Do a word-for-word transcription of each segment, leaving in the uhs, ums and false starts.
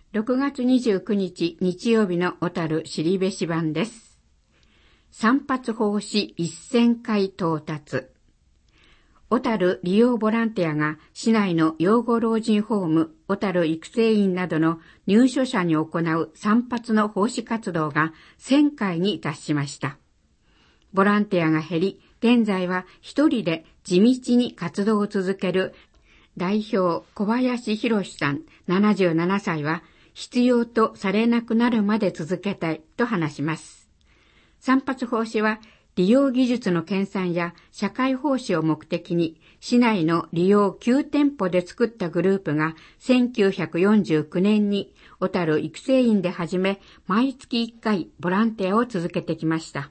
ろくがつにじゅうくにち日曜日の小樽後志版です。散髪法師せんかい到達。小樽利用ボランティアが市内の養護老人ホーム、小樽育成院などの入所者に行う散髪の奉仕活動がせんかいに達しました。ボランティアが減り、現在は一人で地道に活動を続ける代表小林博さんななじゅうななさいは、必要とされなくなるまで続けたいと話します。散髪法師は利用技術の研鑽や社会奉仕を目的に市内の利用きゅうてんぽで作ったグループがせんきゅうひゃくよんじゅうきゅうねんに小樽育成院で始め、毎月いっかいボランティアを続けてきました。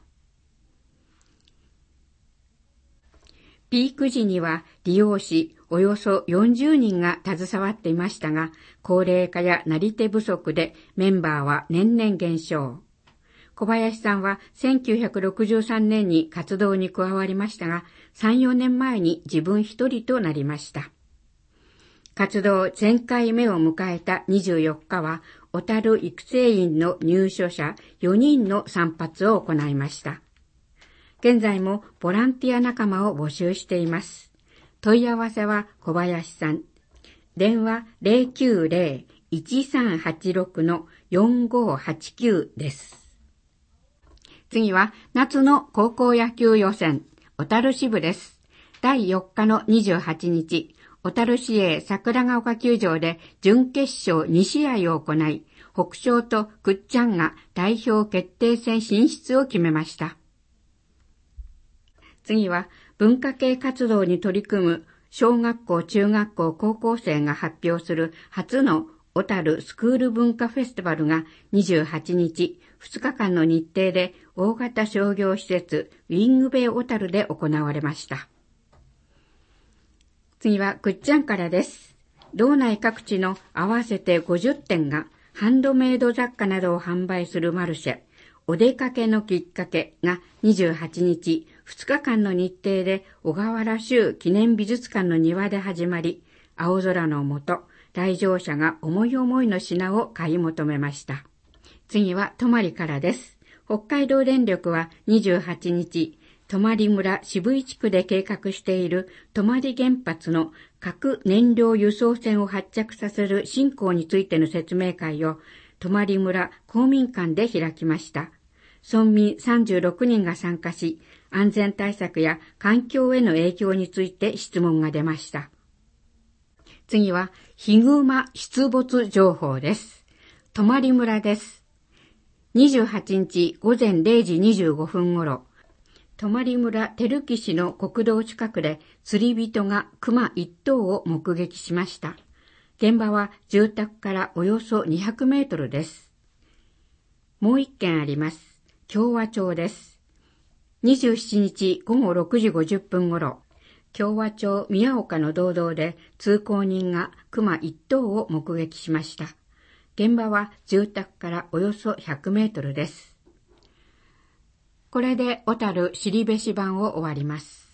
ピーク時には利用士およそよんじゅうにんが携わっていましたが、高齢化やなり手不足でメンバーは年々減少。小林さんはせんきゅうひゃくろくじゅうさんねんに活動に加わりましたが、さん、よねんまえに自分一人となりました。活動せんかいめを迎えたにじゅうよっかは、小樽育成院の入所者よにんの散髪を行いました。現在もボランティア仲間を募集しています。問い合わせは小林さん。電話 ゼロきゅうゼロ いちさんはちろく よんごはちきゅう です。次は夏の高校野球予選、小樽支部です。だいよっかのにじゅうはちにち、小樽市営桜ヶ丘球場で準決勝にしあいを行い、北昇とくっちゃんが代表決定戦進出を決めました。次は文化系活動に取り組む小学校、中学校、高校生が発表する初の小樽スクール文化フェスティバルがにじゅうはちにち、ふつかかんの日程で大型商業施設ウィングベイ小樽で行われました。次はくっちゃんからです。道内各地の合わせてごじゅってんがハンドメイド雑貨などを販売するマルシェ、お出かけのきっかけがにじゅうはちにち、ふつかかんの日程で小河原州記念美術館の庭で始まり、青空の下、来場者が思い思いの品を買い求めました。次は泊からです。北海道電力はにじゅうはちにち、泊村渋井地区で計画している泊原発の核燃料輸送船を発着させる進行についての説明会を泊村公民館で開きました。村民さんじゅうろくにんが参加し、安全対策や環境への影響について質問が出ました。次はヒグマ出没情報です。泊村です。にじゅうはちにちごぜんれいじにじゅうごふんごろ、泊村照木市の国道近くで釣り人が熊一頭を目撃しました。現場は住宅からおよそにひゃくメートルです。もう一件あります。共和町です。にじゅうしちにちごごろくじごじゅっぷんごろ、共和町宮岡の道道で通行人が熊一頭を目撃しました。現場は住宅からおよそひゃくメートルです。これで小樽後志版を終わります。